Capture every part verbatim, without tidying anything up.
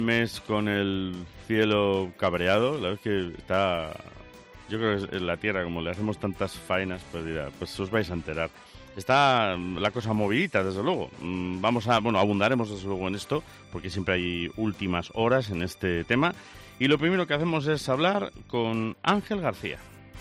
Mes con el cielo cabreado, la verdad es que está, yo creo que en la tierra, como le hacemos tantas faenas, pues dirá, pues os vais a enterar. Está la cosa movidita, desde luego. Vamos a, bueno, abundaremos desde luego en esto, porque siempre hay últimas horas en este tema. Y lo primero que hacemos es hablar con Ángel García.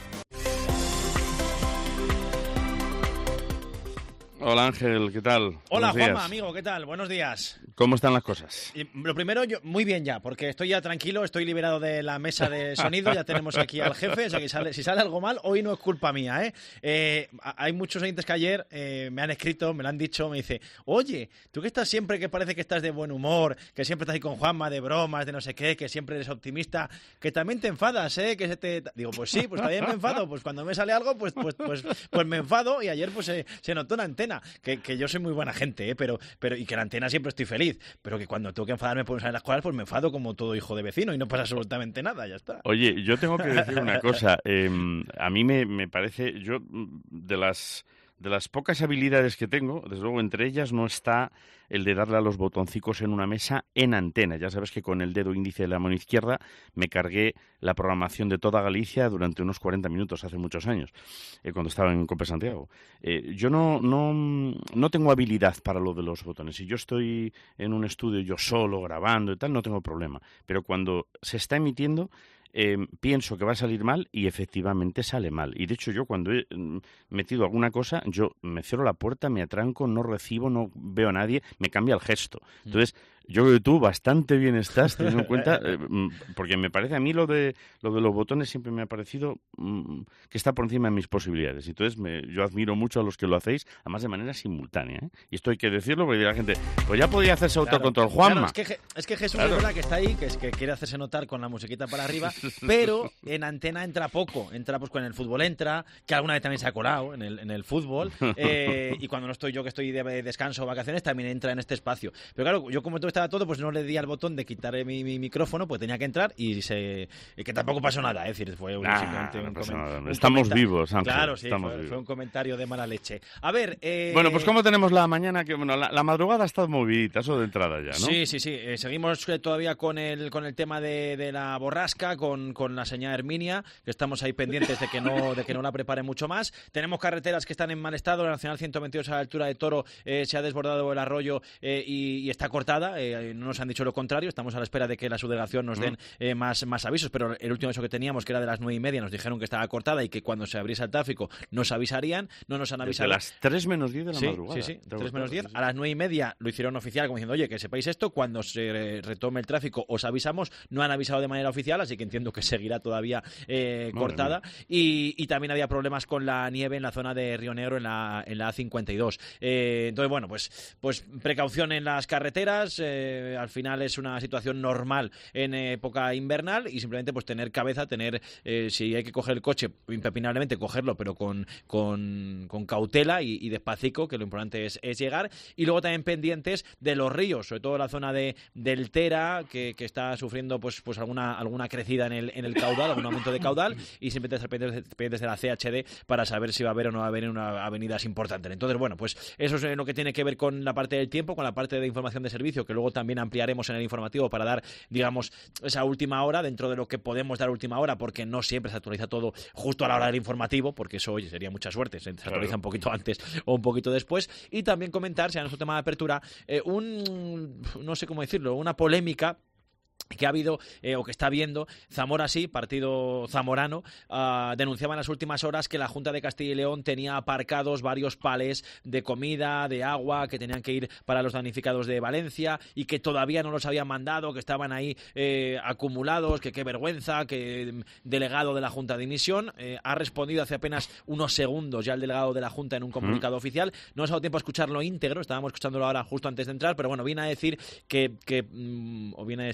Hola Ángel, ¿qué tal? Hola Juanma, amigo, ¿qué tal? Buenos días. ¿Cómo están las cosas? Y lo primero, yo, muy bien ya, porque estoy ya tranquilo, estoy liberado de la mesa de sonido, ya tenemos aquí al jefe, o sea que sale, si sale algo mal, hoy no es culpa mía, ¿eh? eh hay muchos oyentes que ayer eh, me han escrito, me lo han dicho, me dice, oye, tú que estás siempre, que parece que estás de buen humor, que siempre estás ahí con Juanma, de bromas, de no sé qué, que siempre eres optimista, que también te enfadas, ¿eh? Que se te... Digo, pues sí, pues también me enfado, pues cuando me sale algo, pues pues pues, pues me enfado, y ayer pues se, se notó en antena. Que, que yo soy muy buena gente, ¿eh? pero, pero y que en la antena siempre estoy feliz, pero que cuando tengo que enfadarme por usar las cosas, pues me enfado como todo hijo de vecino y no pasa absolutamente nada, ya está. Oye, yo tengo que decir una cosa, eh, a mí me, me parece, yo de las... De las pocas habilidades que tengo, desde luego entre ellas no está el de darle a los botoncicos en una mesa en antena. Ya sabes que con el dedo índice de la mano izquierda me cargué la programación de toda Galicia durante unos cuarenta minutos hace muchos años, eh, cuando estaba en Cope Santiago. Eh, yo no, no, no tengo habilidad para lo de los botones. Si yo estoy en un estudio yo solo grabando y tal, no tengo problema. Pero cuando se está emitiendo... Eh, pienso que va a salir mal y efectivamente sale mal. Y de hecho yo cuando he mm, metido alguna cosa, yo me cierro la puerta, me atranco, no recibo, no veo a nadie, me cambia el gesto. Entonces, yo creo que tú bastante bien estás teniendo en cuenta, eh, porque me parece a mí lo de lo de los botones siempre me ha parecido mm, que está por encima de mis posibilidades. Entonces, me, yo admiro mucho a los que lo hacéis, además de manera simultánea, ¿eh? Y esto hay que decirlo porque la gente, pues ya podía hacerse autocontrol, claro, Juanma. Claro, es, que, es que Jesús claro. es verdad que está ahí, que, es que quiere hacerse notar con la musiquita para arriba, pero en antena entra poco, entra pues con el fútbol entra, que alguna vez también se ha colado en el, en el fútbol, eh, y cuando no estoy yo que estoy de descanso o vacaciones también entra en este espacio. Pero claro, yo como todo estaba todo, pues no le di al botón de quitar mi, mi micrófono, pues tenía que entrar y se y que tampoco pasó nada, es decir, fue un, nah, simplemente un, no pasa coment- nada. un Estamos comentario. vivos, Ángel. Claro, sí, Estamos fue, vivos. fue un comentario de mala leche. A ver, eh... bueno, pues ¿cómo tenemos la mañana? Que bueno, la, la madrugada está movidita, eso de entrada ya, ¿no? Sí, sí, sí. Eh, seguimos eh, todavía con el con el tema de, de la borrasca, con, con la señal Herminia, que estamos ahí pendientes de que no de que no la prepare mucho más. Tenemos carreteras que están en mal estado. La Nacional ciento veintidós a la altura de Toro eh, se ha desbordado el arroyo eh, y, y está cortada. Eh, no nos han dicho lo contrario. Estamos a la espera de que la subdelegación nos den eh, más, más avisos, pero el último aviso que teníamos, que era de las nueve y media, nos dijeron que estaba cortada y que cuando se abriese el tráfico nos avisarían. No nos han avisado. Desde las tres menos diez de la sí, madrugada. Sí, sí, tres menos diez. A las nueve y media lo hicieron oficial, como diciendo, oye, que sepáis esto, cuando se retome el tráfico os avisamos. No han avisado de manera oficial, así que entiendo que seguirá todavía eh, cortada. Y, y también había problemas con la nieve en la zona de Río Negro, en la, en la A cincuenta y dos. Eh, entonces, bueno, pues, pues precaución en las carreteras. Eh, al final es una situación normal en época invernal y simplemente pues tener cabeza, tener, eh, si hay que coger el coche, impepinablemente cogerlo, pero con, con, con cautela y, y despacito, que lo importante es, es llegar. Y luego también pendientes de los ríos, sobre todo la zona de del Tera, que, que está sufriendo pues, pues alguna, alguna crecida en el, en el caudal, algún aumento de caudal, y siempre estar pendientes, pendientes de la C H D para saber si va a haber o no va a haber una avenida importante. Entonces, bueno, pues eso es lo que tiene que ver con la parte del tiempo, con la parte de información de servicio, que luego también ampliaremos en el informativo para dar, digamos, esa última hora, dentro de lo que podemos dar última hora, porque no siempre se actualiza todo justo a la hora del informativo, porque eso, oye, sería mucha suerte, se actualiza claro. un poquito antes o un poquito después. Y también comentar, si a nuestro tema de apertura, eh, un, no sé cómo decirlo, una polémica que ha habido, eh, o que está habiendo, Zamora sí, partido zamorano, uh, denunciaba en las últimas horas que la Junta de Castilla y León tenía aparcados varios palés de comida, de agua, que tenían que ir para los damnificados de Valencia y que todavía no los habían mandado, que estaban ahí eh, acumulados, que qué vergüenza, que delegado de la Junta de Dimisión eh, ha respondido hace apenas unos segundos ya el delegado de la Junta en un comunicado mm. oficial. No nos ha dado tiempo a escucharlo íntegro, estábamos escuchándolo ahora justo antes de entrar, pero bueno, viene a decir que, que mm, o viene a decir, viene a decir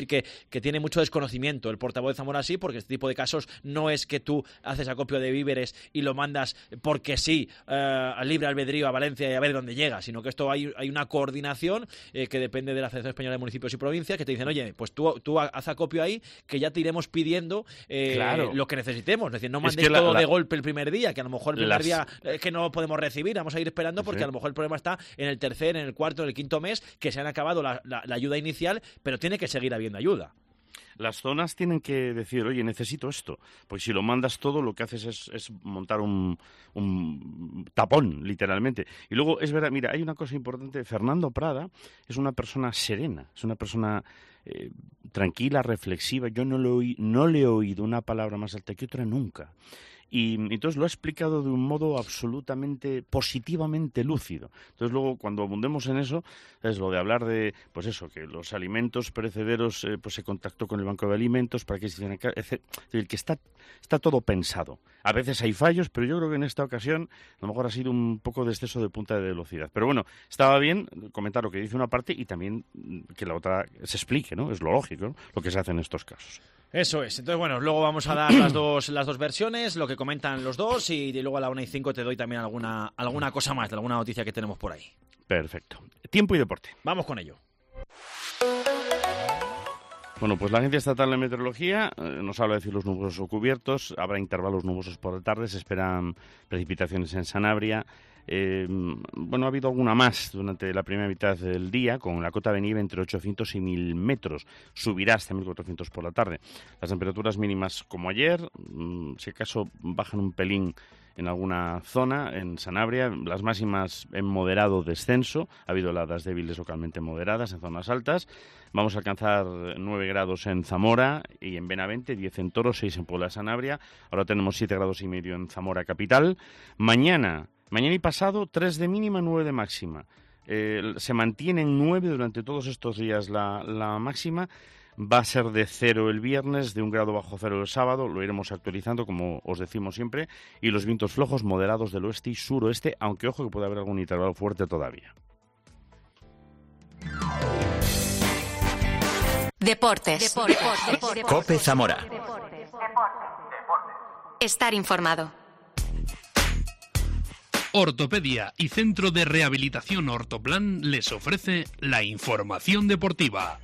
decir que, que tiene mucho desconocimiento el portavoz de Zamora sí, porque este tipo de casos no es que tú haces acopio de víveres y lo mandas porque sí, eh, a libre albedrío a Valencia y a ver dónde llega, sino que esto hay, hay una coordinación eh, que depende de la Asociación Española de Municipios y Provincias, que te dicen, oye, pues tú, tú haz acopio ahí, que ya te iremos pidiendo eh, claro. lo que necesitemos. Es decir, no mandes es que la, todo la... de golpe el primer día, que a lo mejor el primer Las... día es que no lo podemos recibir, vamos a ir esperando porque sí. a lo mejor el problema está en el tercer, en el cuarto, en el quinto mes, que se han acabado la, la, la ayuda inicial, pero tiene que seguir habiendo ayuda. Las zonas tienen que decir, oye, necesito esto. Pues si lo mandas todo, lo que haces es, es montar un, un tapón, literalmente. Y luego, es verdad, mira, hay una cosa importante. Fernando Prada es una persona serena, es una persona eh, tranquila, reflexiva. Yo no le, oí, no le he oído una palabra más alta que otra nunca. Y entonces lo ha explicado de un modo absolutamente positivamente lúcido. Entonces luego cuando abundemos en eso, es lo de hablar de, pues eso, que los alimentos perecederos, eh, pues se contactó con el Banco de Alimentos para que se hicieran, es decir, que está, está todo pensado. A veces hay fallos, pero yo creo que en esta ocasión a lo mejor ha sido un poco de exceso de punta de velocidad. Pero bueno, estaba bien comentar lo que dice una parte y también que la otra se explique, ¿no? Es lo lógico, ¿no? Lo que se hace en estos casos. Eso es. Entonces, bueno, luego vamos a dar las dos las dos versiones, lo que comentan los dos, y luego a la una y cinco te doy también alguna alguna cosa más, de alguna noticia que tenemos por ahí. Perfecto. Tiempo y deporte. Vamos con ello. Bueno, pues la Agencia Estatal de Meteorología eh, nos habla de cielos nubosos o cubiertos, habrá intervalos nubosos por la tarde, se esperan precipitaciones en Sanabria. Eh, bueno, ha habido alguna más durante la primera mitad del día, con la cota de nieve entre ochocientos y mil metros. Subirá hasta mil cuatrocientos por la tarde. Las temperaturas mínimas como ayer, mmm, si acaso bajan un pelín en alguna zona, en Sanabria, las máximas en moderado descenso, ha habido heladas débiles localmente moderadas en zonas altas, vamos a alcanzar nueve grados en Zamora y en Benavente, diez en Toro, seis en Puebla de Sanabria, ahora tenemos siete grados y medio en Zamora capital, mañana, mañana y pasado, tres de mínima, nueve de máxima, eh, se mantiene en nueve durante todos estos días la, la máxima. Va a ser de cero el viernes, de un grado bajo cero el sábado, lo iremos actualizando como os decimos siempre, y los vientos flojos moderados del oeste y suroeste, aunque ojo que puede haber algún intervalo fuerte todavía. Deportes. Deportes. Deportes. COPE Zamora. Estar informado. Ortopedia y Centro de Rehabilitación Ortoplan les ofrece la información deportiva.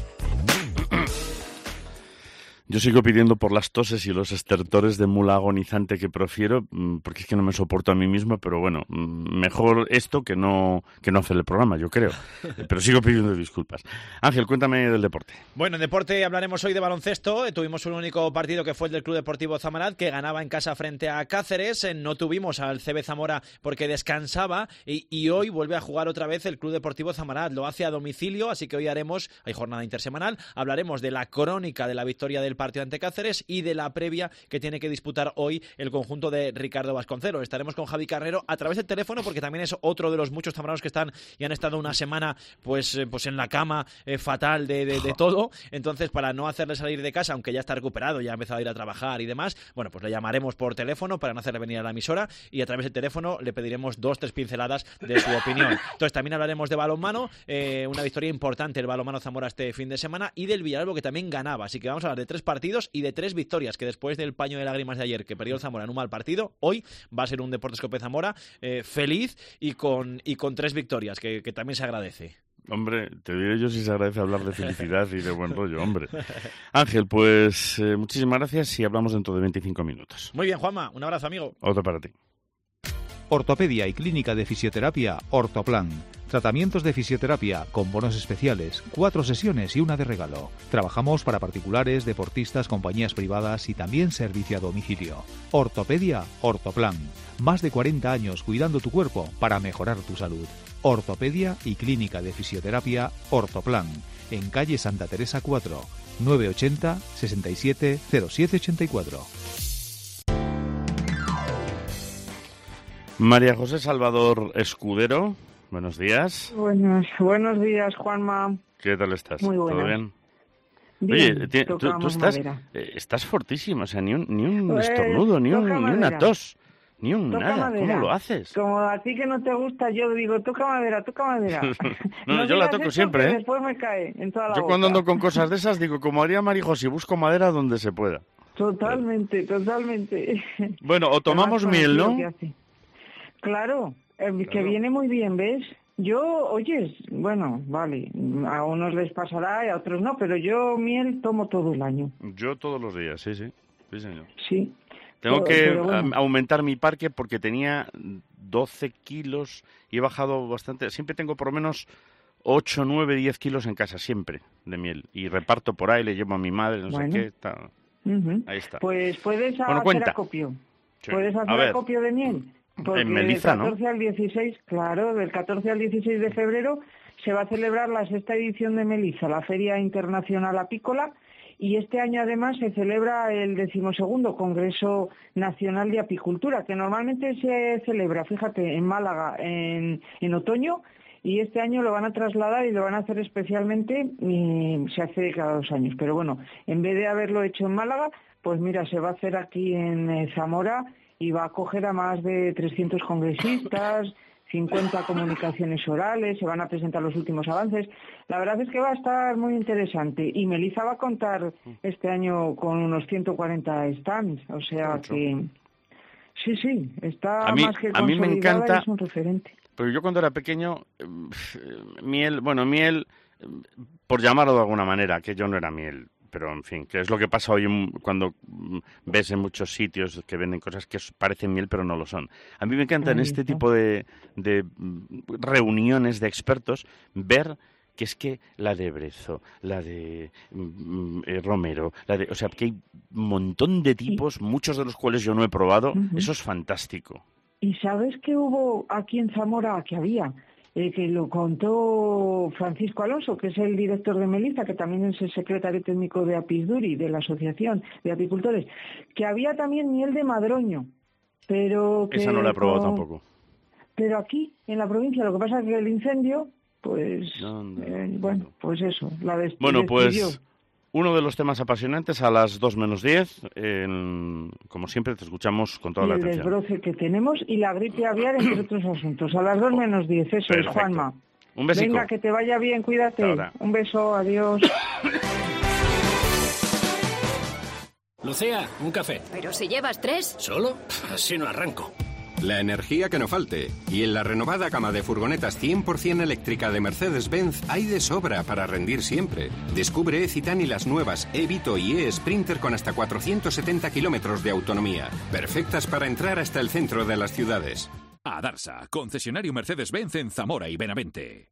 Yo sigo pidiendo por las toses y los estertores de mula agonizante que prefiero, porque es que no me soporto a mí mismo, pero bueno, mejor esto que no que no hacer el programa, yo creo. Pero sigo pidiendo disculpas. Ángel, cuéntame del deporte. Bueno, en deporte hablaremos hoy de baloncesto. Tuvimos un único partido que fue el del Club Deportivo Zamarat, que ganaba en casa frente a Cáceres. No tuvimos al C B Zamora porque descansaba y, y hoy vuelve a jugar otra vez el Club Deportivo Zamarat. Lo hace a domicilio, así que hoy haremos, hay jornada intersemanal, hablaremos de la crónica de la victoria del partido ante Cáceres y de la previa que tiene que disputar hoy el conjunto de Ricardo Vasconcelos. Estaremos con Javi Carrero a través del teléfono porque también es otro de los muchos zamoranos que están y han estado una semana pues, eh, pues en la cama eh, fatal de, de, de todo. Entonces, para no hacerle salir de casa, aunque ya está recuperado, ya ha empezado a ir a trabajar y demás, bueno, pues le llamaremos por teléfono para no hacerle venir a la emisora y a través del teléfono le pediremos dos, tres pinceladas de su opinión. Entonces, también hablaremos de balonmano, eh, una victoria importante el balonmano Zamora este fin de semana y del Villalba que también ganaba. Así que vamos a hablar de tres partidos y de tres victorias, que después del paño de lágrimas de ayer que perdió el Zamora en un mal partido, hoy va a ser un Deportes COPE Zamora eh, feliz y con, y con tres victorias, que, que también se agradece. Hombre, te diré yo si se agradece hablar de felicidad y de buen rollo, hombre. Ángel, pues eh, muchísimas gracias y hablamos dentro de veinticinco minutos. Muy bien, Juanma, un abrazo, amigo. Otro para ti. Ortopedia y Clínica de Fisioterapia Ortoplan. Tratamientos de fisioterapia con bonos especiales, cuatro sesiones y una de regalo. Trabajamos para particulares, deportistas, compañías privadas y también servicio a domicilio. Ortopedia Ortoplan. Más de cuarenta años cuidando tu cuerpo para mejorar tu salud. Ortopedia y Clínica de Fisioterapia Ortoplan. En calle Santa Teresa cuatro, nueve ochenta, sesenta y siete, cero siete ochenta y cuatro. María José Salvador Escudero, buenos días. Buenos, buenos días, Juanma. ¿Qué tal estás? Muy buenas. ¿Todo bien? Bien, Oye, tú, tú estás, eh, estás fortísima, o sea, ni un, ni un estornudo, ni, un, ni una tos. Ni un Toca nada. madera. ¿Cómo lo haces? Como a ti que no te gusta, yo digo, toca madera, toca madera. no, no, yo la digas toco eso, siempre, que ¿eh? Después me cae en toda la Yo boca. cuando ando con cosas de esas digo, como haría Marijosi, busco madera donde se pueda. Totalmente, totalmente. Bueno, o tomamos Además, miel, ¿no? que hace. Claro, eh, que Claro. viene muy bien, ¿ves? Yo, oyes, bueno, vale, a unos les pasará y a otros no, pero yo miel tomo todo el año, Yo todos los días, sí, sí. Sí, señor. sí. Tengo Pero- que pero bueno. a- aumentar mi parque porque tenía doce kilos y he bajado bastante. Siempre tengo por lo menos ocho, nueve, diez kilos en casa, siempre, de miel. Y reparto por ahí, le llevo a mi madre, no Bueno. sé qué. Tal. Ujú. Ahí está. Pues puedes Bueno, hacer cuenta. acopio. Sí. Puedes A hacer ver. acopio de miel. Porque En Melilla, del ¿no? catorce al dieciséis, claro, del catorce al dieciséis de febrero se va a celebrar la sexta edición de Melissa, la Feria Internacional Apícola, y este año además se celebra el decimosegundo Congreso Nacional de Apicultura, que normalmente se celebra, fíjate, en Málaga en, en otoño, y este año lo van a trasladar y lo van a hacer especialmente, y se hace cada dos años. Pero bueno, en vez de haberlo hecho en Málaga, pues mira, se va a hacer aquí en eh, Zamora y va a acoger a más de trescientos congresistas, cincuenta comunicaciones orales, se van a presentar los últimos avances. La verdad es que va a estar muy interesante y Melissa va a contar este año con unos ciento cuarenta stands, o sea Mucho. que sí, sí, está A mí- más que a mí me consolidada encanta- y es un referente. Pero yo cuando era pequeño, eh, miel, bueno, miel, eh, por llamarlo de alguna manera, que yo no era miel. Pero, en fin, que es lo que pasa hoy en- cuando mm, ves en muchos sitios que venden cosas que s- parecen miel, pero no lo son. A mí me encanta en Ahí este está. tipo de, de mm, reuniones de expertos ver que es que la de Brezo, la de mm, eh, Romero, la de, o sea, que hay un montón de tipos, muchos de los cuales yo no he probado. Ujú. Eso es fantástico. ¿Y sabes que hubo aquí en Zamora, que había, eh, que lo contó Francisco Alonso, que es el director de Melissa, que también es el secretario técnico de Apisduri, de la Asociación de Apicultores, que había también miel de madroño, pero que Esa no la he probado con- tampoco. Pero aquí, en la provincia, lo que pasa es que el incendio, pues, Anda, eh, bueno, pues eso, la des- Bueno, destruyó. pues uno de los temas apasionantes a las dos menos diez. En- como siempre, te escuchamos con toda Y la el atención. desbroce que tenemos y la gripe aviar, entre otros asuntos. A las dos menos diez, eso Perfecto. es, Juanma. Un besico. Venga, que te vaya bien, cuídate. Hasta ahora. Un beso, adiós. Lucía, un café. Pero si llevas tres. ¿Solo? Así no arranco. La energía que no falte. Y en la renovada gama de furgonetas cien por ciento eléctrica de Mercedes-Benz hay de sobra para rendir siempre. Descubre E-Citan y las nuevas E-Vito y E-Sprinter con hasta cuatrocientos setenta kilómetros de autonomía. Perfectas para entrar hasta el centro de las ciudades. Adarsa, concesionario Mercedes-Benz en Zamora y Benavente.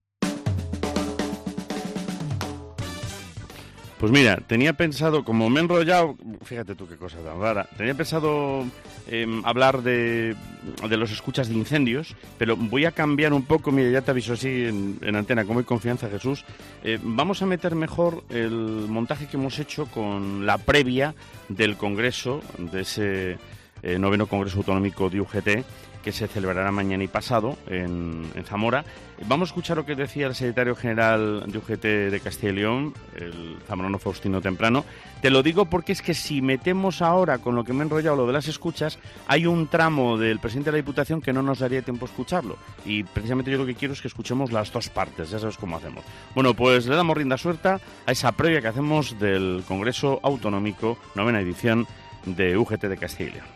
Pues mira, tenía pensado, como me he enrollado, fíjate tú qué cosa tan rara, tenía pensado eh, hablar de, de los escuchas de incendios, pero voy a cambiar un poco, mira, ya te aviso así en, en antena, como hay confianza, Jesús. Eh, vamos a meter mejor el montaje que hemos hecho con la previa del Congreso, de ese eh, noveno Congreso Autonómico de U G T, que se celebrará mañana y pasado en, en Zamora. Vamos a escuchar lo que decía el secretario general de U G T de Castilla y León, el zamorano Faustino Temprano. Te lo digo porque es que si metemos ahora con lo que me he enrollado lo de las escuchas, hay un tramo del presidente de la Diputación que no nos daría tiempo a escucharlo. Y precisamente yo lo que quiero es que escuchemos las dos partes, ya sabes cómo hacemos. Bueno, pues le damos rienda suelta a esa previa que hacemos del Congreso Autonómico, novena edición de U G T de Castilla y León.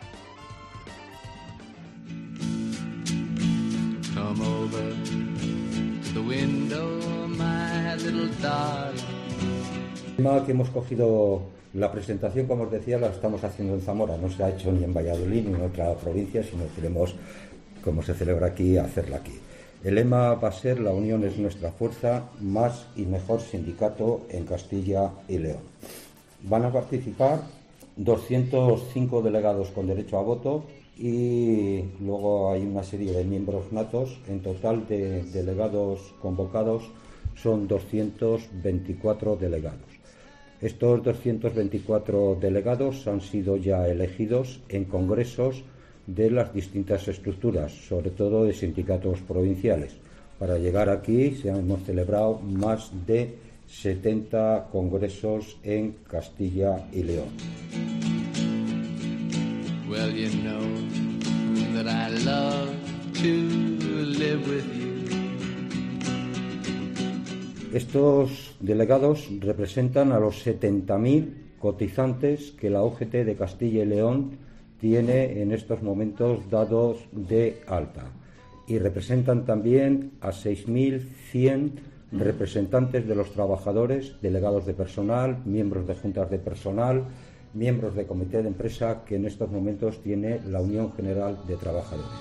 Come over to the window, my little darling. El tema que hemos cogido, la presentación, como os decía, la estamos haciendo en Zamora. No se ha hecho ni en Valladolid ni en otra provincia, sino que queremos, como se celebra aquí, hacerla aquí. El lema va a ser: la unión es nuestra fuerza, más y mejor sindicato en Castilla y León. Van a participar doscientos cinco delegados con derecho a voto y luego hay una serie de miembros natos. En total de delegados convocados son doscientos veinticuatro delegados. Estos doscientos veinticuatro delegados han sido ya elegidos en congresos de las distintas estructuras, sobre todo de sindicatos provinciales. Para llegar aquí se hemos celebrado más de setenta congresos en Castilla y León. Well, you know that I love to live with you. Estos delegados representan a los setenta mil cotizantes que la O G T de Castilla y León tiene en estos momentos dados de alta, y representan también a seis mil cien representantes de los trabajadores, delegados de personal, miembros de juntas de personal, miembros de comité de empresa que en estos momentos tiene la Unión General de Trabajadores.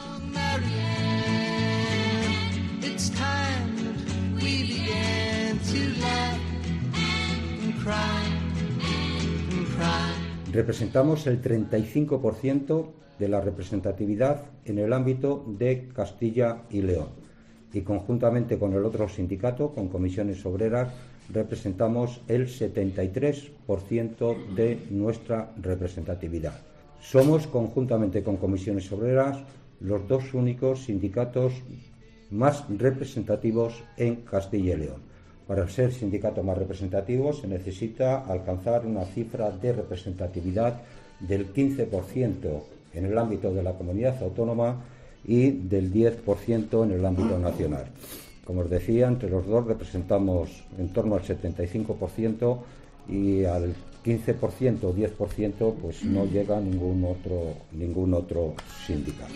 Representamos el treinta y cinco por ciento de la representatividad en el ámbito de Castilla y León, y conjuntamente con el otro sindicato, con Comisiones Obreras, representamos el setenta y tres por ciento de nuestra representatividad. Somos, conjuntamente con Comisiones Obreras, los dos únicos sindicatos más representativos en Castilla y León. Para ser sindicato más representativo se necesita alcanzar una cifra de representatividad del quince por ciento en el ámbito de la comunidad autónoma y del diez por ciento en el ámbito nacional. Como os decía, entre los dos representamos en torno al setenta y cinco por ciento y al quince por ciento o diez por ciento pues no llega ningún otro, ningún otro sindicato.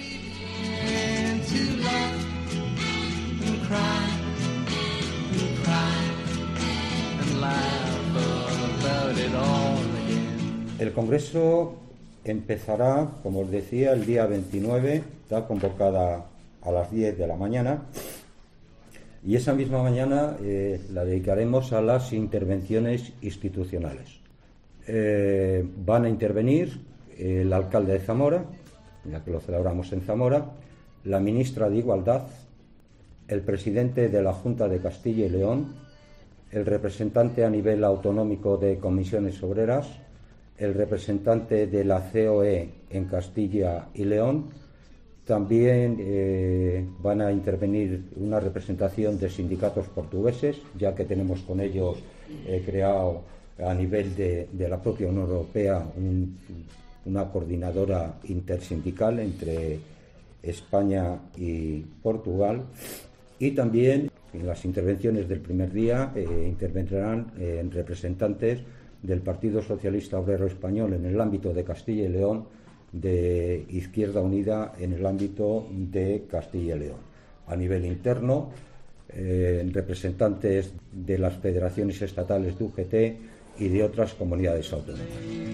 El Congreso empezará, como os decía, el día veintinueve, está convocada a las diez de la mañana, y esa misma mañana eh, la dedicaremos a las intervenciones institucionales. Eh, van a intervenir el alcalde de Zamora, ya que lo celebramos en Zamora, la ministra de Igualdad, el presidente de la Junta de Castilla y León, el representante a nivel autonómico de Comisiones Obreras, el representante de la C O E en Castilla y León. También eh, van a intervenir una representación de sindicatos portugueses, ya que tenemos con ellos eh, creado a nivel de, de la propia Unión Europea un, una coordinadora intersindical entre España y Portugal. Y también en las intervenciones del primer día eh, intervendrán eh, representantes del Partido Socialista Obrero Español en el ámbito de Castilla y León, de Izquierda Unida en el ámbito de Castilla y León. A nivel interno, eh, representantes de las federaciones estatales de U G T y de otras comunidades autónomas.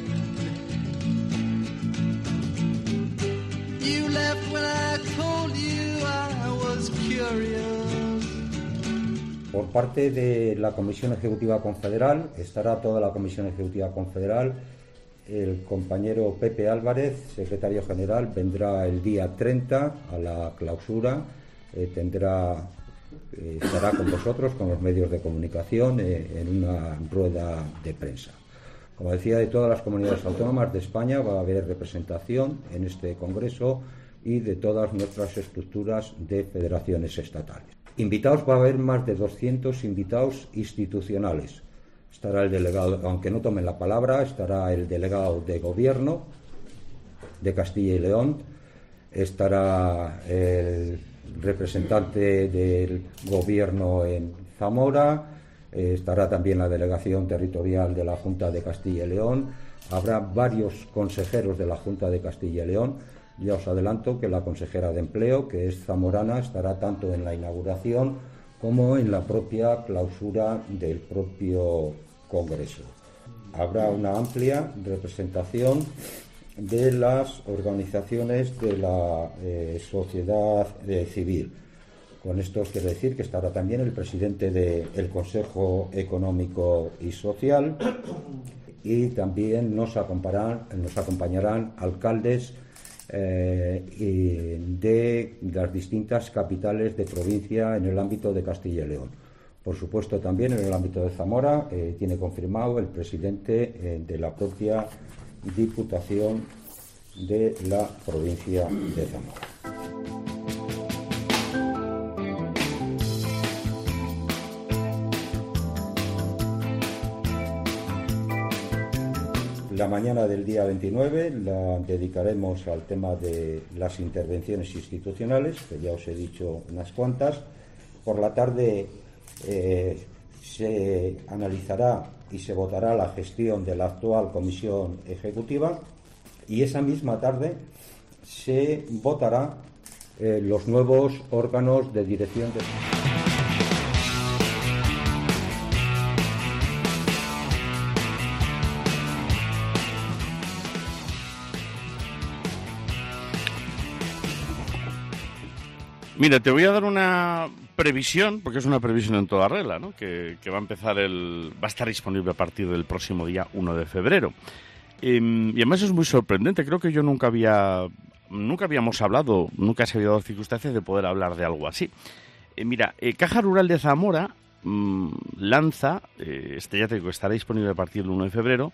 Por parte de la Comisión Ejecutiva Confederal, estará toda la Comisión Ejecutiva Confederal. El compañero Pepe Álvarez, secretario general, vendrá el día treinta a la clausura, eh, tendrá, eh, estará con vosotros, con los medios de comunicación, eh, en una rueda de prensa. Como decía, de todas las comunidades autónomas de España va a haber representación en este congreso y de todas nuestras estructuras de federaciones estatales. Invitados va a haber más de doscientos invitados institucionales. Estará el delegado, aunque no tomen la palabra, estará el delegado de gobierno de Castilla y León, estará el representante del gobierno en Zamora, eh, estará también la delegación territorial de la Junta de Castilla y León, habrá varios consejeros de la Junta de Castilla y León. Ya os adelanto que la consejera de Empleo, que es zamorana, estará tanto en la inauguración como en la propia clausura del propio Congreso. Habrá una amplia representación de las organizaciones de la eh, sociedad eh, civil. Con esto os quiero decir que estará también el presidente del Consejo Económico y Social, y también nos acompañarán, nos acompañarán alcaldes Eh, y de las distintas capitales de provincia en el ámbito de Castilla y León. Por supuesto, también en el ámbito de Zamora eh, tiene confirmado el presidente eh, de la propia Diputación de la provincia de Zamora. la mañana del día veintinueve la dedicaremos al tema de las intervenciones institucionales, que ya os he dicho unas cuantas. Por la tarde eh, se analizará y se votará la gestión de la actual comisión ejecutiva, y esa misma tarde se votará eh, los nuevos órganos de dirección de... Mira, te voy a dar una previsión, porque es una previsión en toda regla, ¿no? Que, que va a empezar el, va a estar disponible a partir del próximo día uno de febrero. Eh, y además es muy sorprendente. Creo que yo nunca había, nunca habíamos hablado, nunca se había dado circunstancias de poder hablar de algo así. Eh, mira, eh, Caja Rural de Zamora mmm, lanza, eh, este ya te digo, estará disponible a partir del uno de febrero,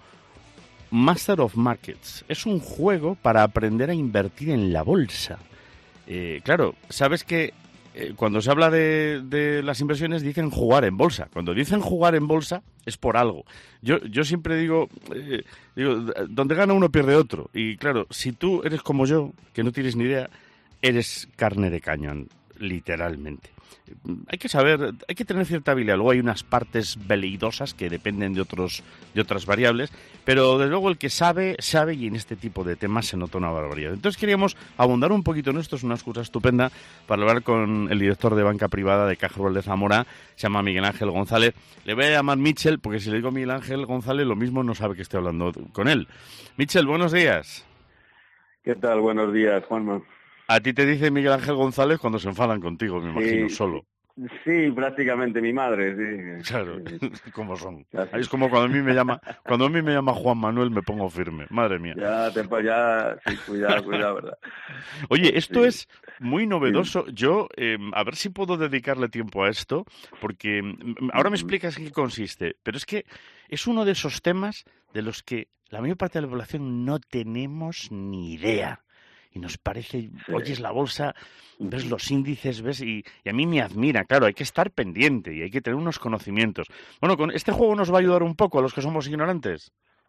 Master of Markets. Es un juego para aprender a invertir en la bolsa. Eh, claro, sabes que eh, cuando se habla de, de las inversiones dicen jugar en bolsa. Cuando dicen jugar en bolsa es por algo. Yo, yo siempre digo, eh, digo, donde gana uno pierde otro. Y claro, si tú eres como yo, que no tienes ni idea, eres carne de cañón, literalmente. Hay que saber, hay que tener cierta habilidad. Luego hay unas partes veleidosas que dependen de otros de otras variables, pero desde luego el que sabe, sabe, y en este tipo de temas se nota una barbaridad. Entonces queríamos abundar un poquito en esto, es una excusa estupenda para hablar con el director de banca privada de Caja Rural de Zamora, se llama Miguel Ángel González. Le voy a llamar Michel, porque si le digo Miguel Ángel González, lo mismo no sabe que estoy hablando con él. Michel, buenos días. ¿Qué tal? Buenos días, Juanma. A ti te dice Miguel Ángel González cuando se enfadan contigo, me imagino, sí, solo. Sí, prácticamente mi madre, sí. Claro, ¿cómo son? Así es como cuando a mí me llama, cuando a mí me llama Juan Manuel me pongo firme, madre mía. Ya, te, ya, sí, cuidado, cuidado, ¿verdad? Oye, esto sí. es muy novedoso. Yo, eh, a ver si puedo dedicarle tiempo a esto, porque ahora me explicas en qué consiste, pero es que es uno de esos temas de los que la mayor parte de la población no tenemos ni idea. Y nos parece, sí. oyes la bolsa, ves los índices, ves y, y a mí me admira. Claro, hay que estar pendiente y hay que tener unos conocimientos. Bueno, ¿con este juego nos va a ayudar un poco a los que somos ignorantes?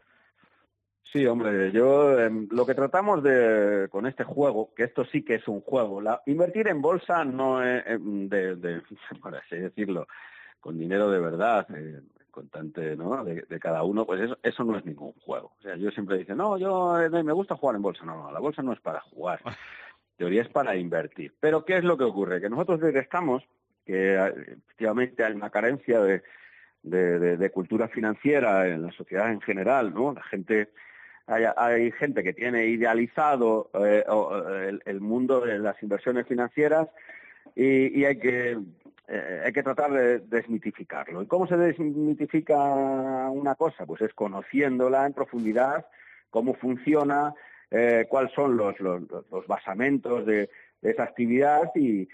Sí, hombre, yo eh, lo que tratamos de con este juego, que esto sí que es un juego, la, invertir en bolsa no es eh, de, de, por así decirlo, con dinero de verdad, eh, contante, ¿no? De, de cada uno, pues eso, eso no es ningún juego. O sea, yo siempre digo, no, yo eh, me gusta jugar en bolsa. No, no, la bolsa no es para jugar. En teoría es para invertir. Pero ¿qué es lo que ocurre? Que nosotros detectamos que efectivamente hay una carencia de, de, de, de cultura financiera en la sociedad en general, ¿no? La gente, hay, hay gente que tiene idealizado eh, el, el mundo de las inversiones financieras y, y hay que Eh, hay que tratar de desmitificarlo. ¿Y cómo se desmitifica una cosa? Pues es conociéndola en profundidad, cómo funciona, eh, cuáles son los, los, los basamentos de, de esa actividad y,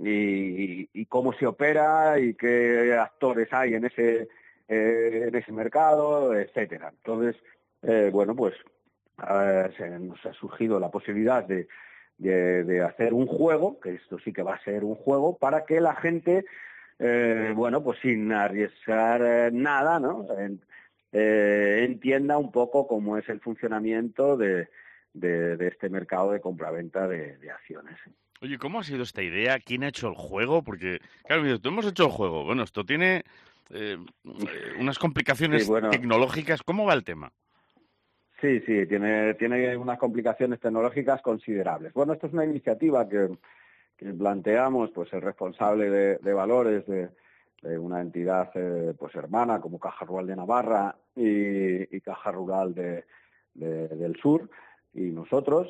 y, y cómo se opera y qué actores hay en ese, eh, en ese mercado, etcétera. Entonces, eh, bueno, pues eh, se nos ha surgido la posibilidad de De, de hacer un juego, que esto sí que va a ser un juego, para que la gente, eh, bueno, pues sin arriesgar eh, nada, ¿no? En, eh, entienda un poco cómo es el funcionamiento de, de, de este mercado de compraventa de, de acciones. Oye, ¿cómo ha sido esta idea? ¿Quién ha hecho el juego? Porque, claro, mira, tú hemos hecho el juego. Bueno, esto tiene eh, unas complicaciones sí, bueno, tecnológicas. ¿Cómo va el tema? Sí, sí, tiene, tiene unas complicaciones tecnológicas considerables. Bueno, esto es una iniciativa que, que planteamos, pues el responsable de, de valores de, de una entidad eh, pues hermana como Caja Rural de Navarra y, y Caja Rural de, de, del Sur y nosotros,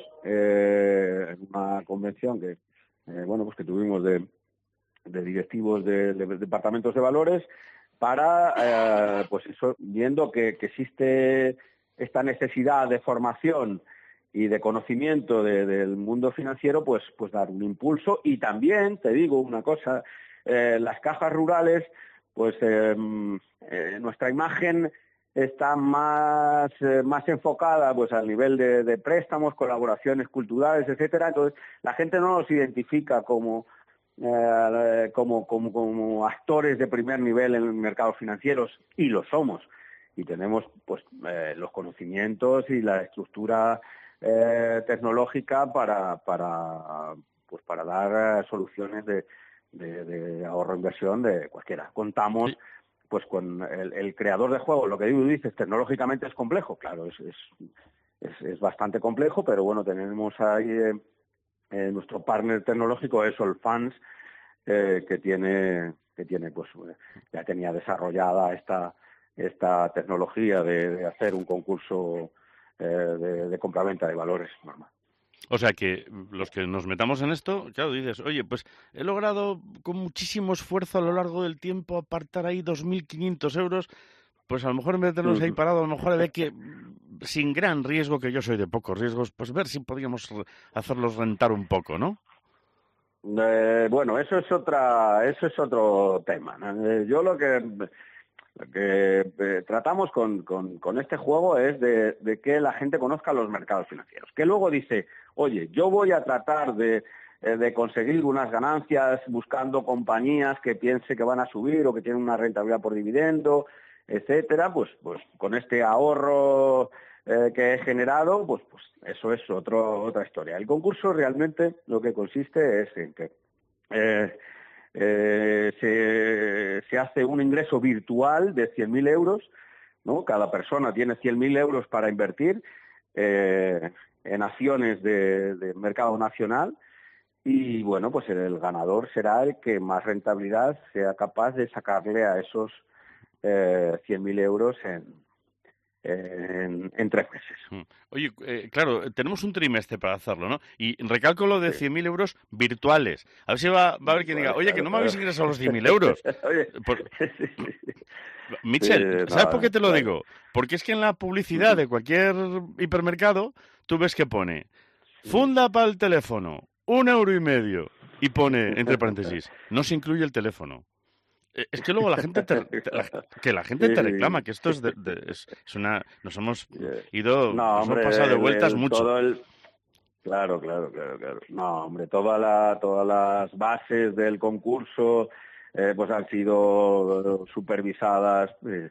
eh, en una convención que eh, bueno pues que tuvimos de, de directivos de, de departamentos de valores para eh, pues eso, viendo que, que existe esta necesidad de formación y de conocimiento de, del mundo financiero, pues, pues dar un impulso. Y también, te digo una cosa, eh, las cajas rurales, pues eh, eh, nuestra imagen está más, eh, más enfocada pues al nivel de, de préstamos, colaboraciones culturales, etcétera. Entonces, la gente no nos identifica como, eh, como, como, como actores de primer nivel en los mercados financieros, y lo somos. y tenemos pues eh, los conocimientos y la estructura eh, tecnológica para para pues para dar eh, soluciones de, de, de ahorro inversión de cualquiera. Contamos sí. pues con el, el creador de juegos. Lo que tú dices, tecnológicamente es complejo, claro, es es, es, es bastante complejo, pero bueno, tenemos ahí eh, eh, nuestro partner tecnológico es Solfans, eh, que tiene que tiene pues ya tenía desarrollada esta esta tecnología de, de hacer un concurso eh, de, de compraventa de valores normal. O sea que los que nos metamos en esto, claro, dices, oye, pues he logrado con muchísimo esfuerzo a lo largo del tiempo apartar ahí dos mil quinientos euros, pues a lo mejor en vez de tenerlos uh-huh. ahí parados, a lo mejor hay que, sin gran riesgo, que yo soy de pocos riesgos, pues ver si podríamos hacerlos rentar un poco, ¿no? Eh, bueno, eso es otra, eso es otro tema, ¿no? Eh, yo lo que... Lo que eh, tratamos con, con, con este juego es de, de que la gente conozca los mercados financieros. Que luego dice, oye, yo voy a tratar de, eh, de conseguir unas ganancias buscando compañías que piense que van a subir o que tienen una rentabilidad por dividendo, etcétera. Pues, pues con este ahorro eh, que he generado, pues, pues eso es otro, otra historia. El concurso realmente lo que consiste es en que... Eh, Eh, se, se hace un ingreso virtual de cien mil euros, ¿no? Cada persona tiene cien mil euros para invertir eh, en acciones de, de mercado nacional y, bueno, pues el ganador será el que más rentabilidad sea capaz de sacarle a esos eh, cien mil euros en, en, en tres meses. Oye, eh, claro, tenemos un trimestre para hacerlo, ¿no? Y recalco lo de cien mil euros virtuales. A ver si va, va a haber quien diga, oye, que no me habéis ingresado los cien mil euros. Por... Mitchell, ¿sabes por qué te lo digo? Porque es que en la publicidad de cualquier hipermercado, tú ves que pone funda para el teléfono, un euro y medio, y pone, entre paréntesis, no se incluye el teléfono. Es que luego la gente te, te, la, que la gente sí, te reclama que esto es, de, de, es, es una nos hemos ido no, nos hombre, hemos pasado de vueltas el, mucho todo el, claro claro claro claro no hombre toda la, todas las bases del concurso eh, pues han sido supervisadas eh,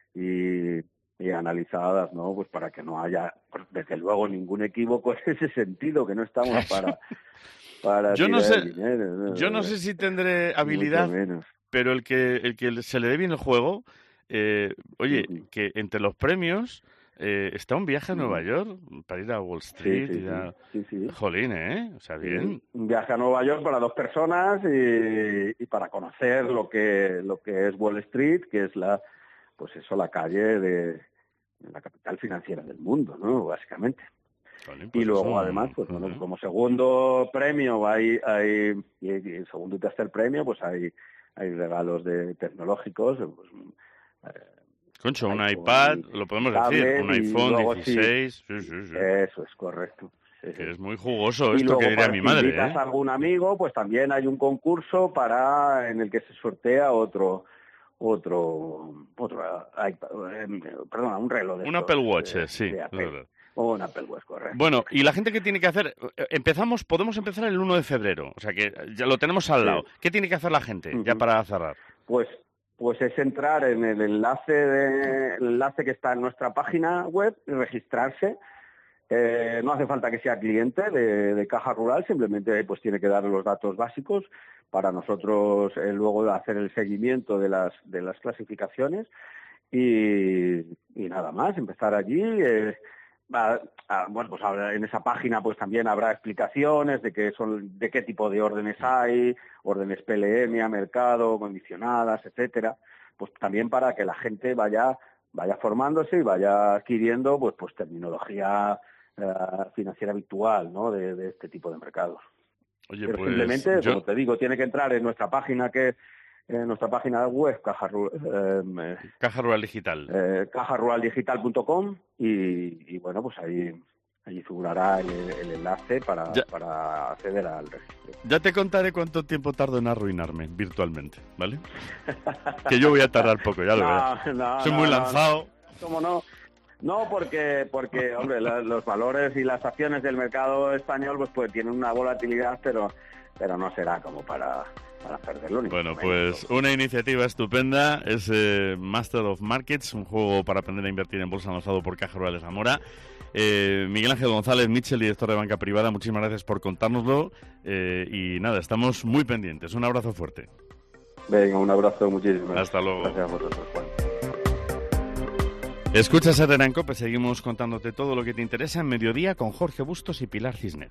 y, y analizadas, no pues para que no haya desde luego ningún equívoco en ese sentido, que no estamos para para yo no sé dinero, ¿no? yo no sé si tendré habilidad, pero el que el que se le dé bien el juego, eh, oye, uh-huh. que entre los premios eh, está un viaje a Nueva York para ir a Wall Street. Sí, sí, y a... sí, sí. Jolín, ¿eh? O sea, bien. Un viaje a Nueva York para dos personas y, y para conocer lo que lo que es Wall Street, que es la, pues eso, la calle de, de la capital financiera del mundo, ¿no? Básicamente. Jolín, pues y luego, eso, además, pues uh-huh. bueno, como segundo premio hay, hay y, y segundo y tercer premio, pues hay hay regalos de tecnológicos, pues, eh, Concho, un iPad, lo podemos decir, un iPhone dieciséis. Sí, sí, sí. Eso es correcto. Sí, que sí. es muy jugoso y esto, luego, que diría para mi si madre. invitas ¿eh? a algún amigo, pues también hay un concurso para en el que se sortea otro otro otro iPad, eh, perdona, un reloj de un estos, Apple Watch, de, sí. de Apple. O un Apple Watch, correcto. Bueno, y la gente que tiene que hacer, empezamos, podemos empezar el uno de febrero, o sea que ya lo tenemos al lado. Sí. ¿Qué tiene que hacer la gente uh-huh. ya para cerrar? Pues Pues es entrar en el enlace de, el enlace que está en nuestra página web y registrarse. Eh, no hace falta que sea cliente de, de Caja Rural, simplemente pues tiene que dar los datos básicos para nosotros eh, luego hacer el seguimiento de las de las clasificaciones y, y nada más, empezar allí. Eh, a, a, bueno, pues en esa página pues también habrá explicaciones de qué son, de qué tipo de órdenes hay, órdenes P L M a mercado, condicionadas, etcétera, pues también para que la gente vaya vaya formándose y vaya adquiriendo pues pues terminología eh, financiera habitual, ¿no? De, de este tipo de mercados. Oye, Pero pues simplemente, yo... como te digo, tiene que entrar en nuestra página que en nuestra página web, Caja, eh, Caja Rural Digital. Eh, caja rural digital punto com y, y bueno, pues ahí, ahí figurará el, el enlace para, para acceder al registro. Ya te contaré cuánto tiempo tardo en arruinarme virtualmente, ¿vale? Que yo voy a tardar poco, ya lo no, ves. No, Soy no, muy no, lanzado. ¿Cómo no? No, porque, porque hombre, la, los valores y las acciones del mercado español pues, pues tienen una volatilidad, pero, pero no será como para... para perderlo. Ni bueno, pues una iniciativa estupenda es eh, Master of Markets, un juego para aprender a invertir en bolsa lanzado por Caja Rural de Zamora. Eh, Miguel Ángel González Mitchell, director de Banca Privada, muchísimas gracias por contárnoslo eh, y nada, estamos muy pendientes. Un abrazo fuerte. Venga, un abrazo, muchísimas. Hasta luego. Gracias a vosotros, Juan. Escuchas a Herrera en COPE, seguimos contándote todo lo que te interesa en Mediodía con Jorge Bustos y Pilar Cisneros.